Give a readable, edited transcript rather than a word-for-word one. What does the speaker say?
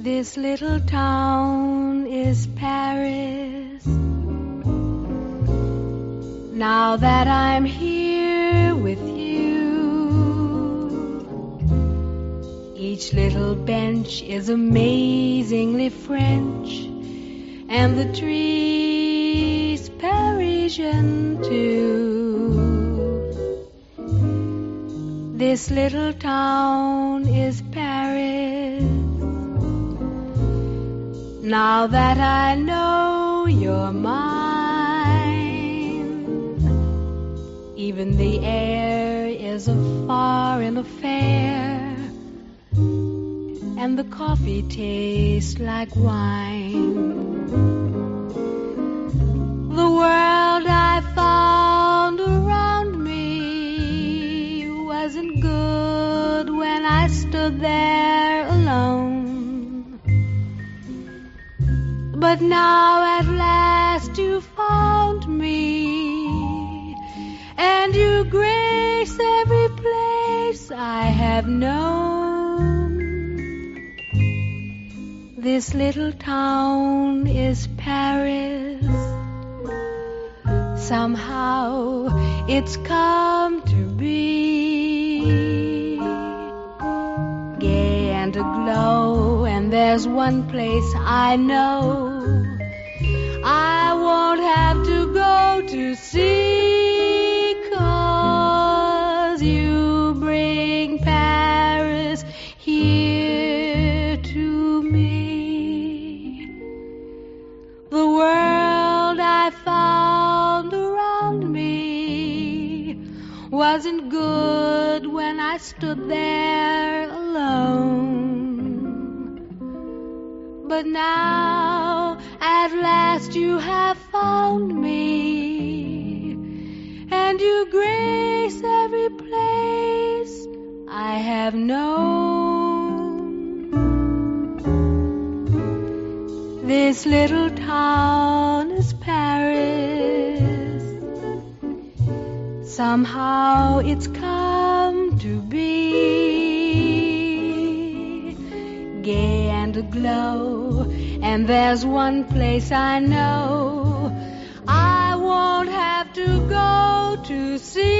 This little town is Paris. Now that I'm here with you, each little bench is amazingly French, and the trees Parisian too. This little town is Paris. Now that I know you're mine, even the air is a foreign affair, and the coffee tastes like wine. The world I found around me wasn't good when I stood there alone. But now at last you found me, and you grace every place I have known. This little town is Paris. Somehow it's come to be, gay and aglow, and there's one place I know I won't have to go to see, 'cause you bring Paris here to me. The world I found around me wasn't good when I stood there alone. But now at last you have found me, and you grace every place I have known. This little town is Paris. Somehow it's come to be, gay and aglow, and there's one place I know I won't have to go to see.